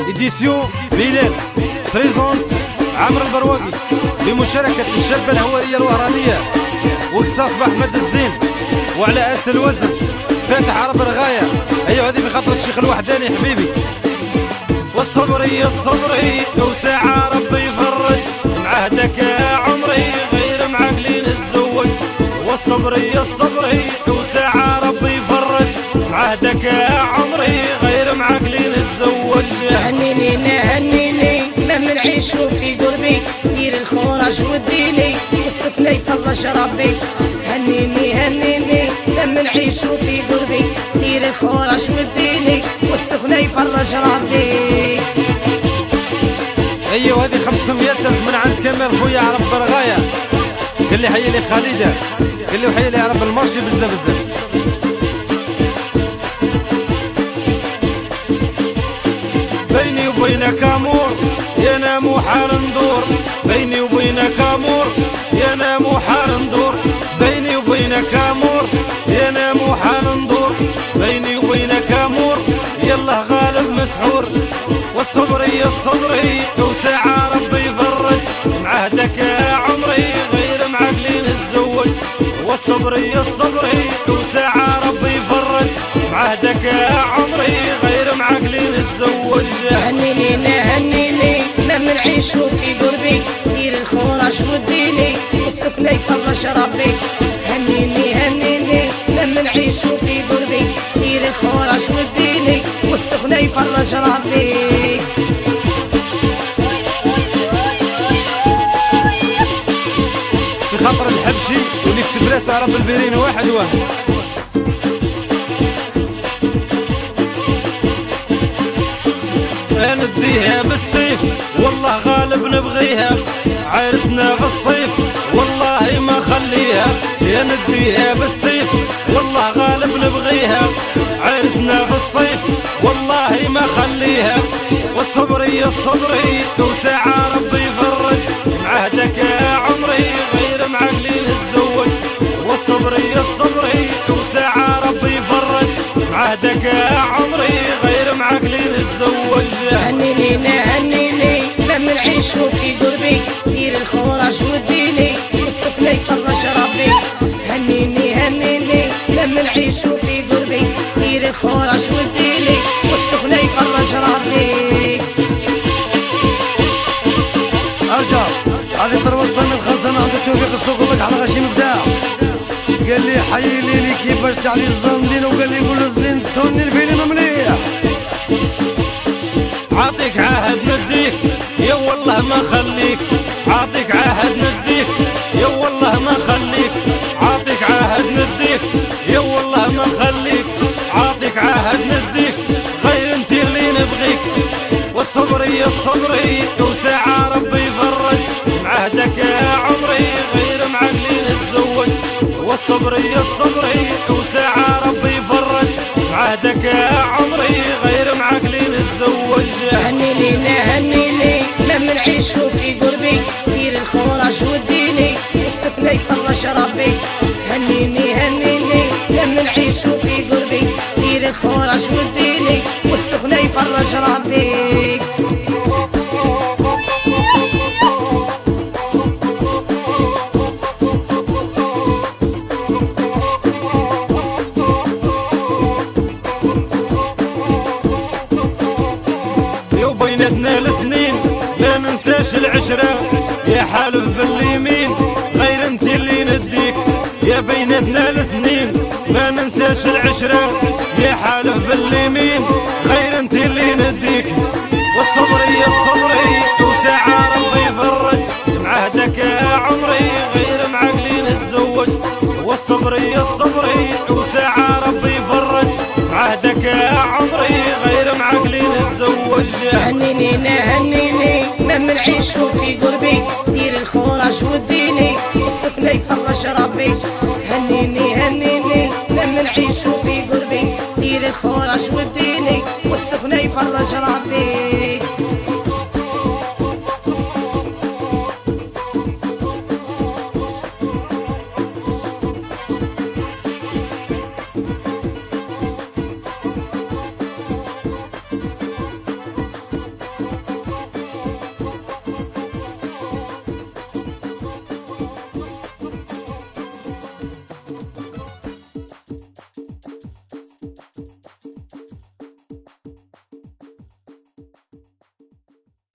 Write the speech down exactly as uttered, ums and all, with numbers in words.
إديسيون ميلاد بريزونت عمرو البرواقي بمشاركة الشابة الهوائية الوهرانية وقصاص بأحمد الزين وعلى آلة الوزن فاتح عرب الغاية. أيوة هذه بخاطر الشيخ الوحداني حبيبي. والصبري الصبري وساعة ربي يفرج معهدك يا عمري غير معقلين تزوج. والصبري الصبري وساعة ربي يفرج معهدك يا عمري غير معقلين تزوج. هنيني هنيني لما نعيشو في قربي دير الخراج وديني والسكنة يفرج ربي. هنيني هنيني لما نعيشو في قربي دير الخراج وديني والسكنة يفرج ربي. ايوه هذه خمسمية ألف من عند كامل خويا عرب برغاية. قال لي حي لي خالده، قال لي وحي لي عرب المارشي بزاف بزاف. بيني وبينك امور يا نام حال ندور. بيني وبينك امور يا نام حال ندور. بيني وبينك امور يا نام حال ندور. بيني وبينك امور يلا غالب مسحور. والصبري الصبري وساعة ربي يفرج معهدك يا عمري غير معقلين تزوج. والصبري الصبري وساعة ربي يفرج معهدك يا عمري غير معقلين تزوج. هنيني هنيني لما نعيشو في قربي دير الخراج وديني والسكنة يفرج ربي. هنيني هنيني لما نعيشو في قربي دير الخراج وديني والسكنة يفرج ربي. في خاطر الحبشي والاكسبريس عرب البيرين واحد واحد. نديها بالسيف والله غالب نبغيها عرسنا في الصيف والله ما خليها. يا نديها بالسيف والله غالب نبغيها عرسنا في الصيف والله ما خليها. والصبري الصبري وساعة ربي يفرج معهدك يا عمري غير معقلين تزوج. والصبري الصبري وساعة ربي يفرج معهدك يا عمري غير معقلين تزوج. هنيني هنيني لما نعيشو في قربي دير الخراج وديني والسكنة يفرج ربي. هنيني هنيني لما نعيشو في قربي دير الخراج وديني والسكنة يفرج ربي. ارجع هذه تروصل من الخزانة عند التوفيق السوق لك على غشيم بتاع. قال لي حي لي لي كيفاش تعلي الزندين وقال لي قول الزين توني الفيلم مليح. عاطيك عهد نديك يا والله ما خليك. عاطيك عهد نديك يا والله ما خليك. عاطيك عهد نديك يا والله ما خليك. عاطيك عهد نديك غير انت اللي نبغيك. والصبري الصبري وساعة ربي يفرج معهدك يا عمري غير معقلين تزوج. والصبري الصبري وساعة ربي يفرج معهدك يا عمري غير معقلين تزوج. هنيني هنيني لما نعيشو في قربي دير الخراج وديني والسكنة يفرج ربي. هنيني هنيني لما نعيشو في قربي دير الخراج وديني والسكنة يفرج ربي. بيناتنا السنين ما ننساش العشرة يا حالف باليمين غير انت اللي نديك. يا بيناتنا السنين ما ننساش العشرة يا حالف باليمين غير انت اللي نديك. والصبري الصبري وساعة ربي يفرج معهدك يا عمري غير معقلين تزوج. والصبري الصبري وساعة ربي يفرج معهدك يا عمري غير معقلين تزوج. هنيني هنيني لما نعيشو في قربي دير الخراج وديني والسكنة يفرج ربي. هنيني هنيني لما نعيشو في قربي دير الخراج وديني والسكنة يفرج ربي.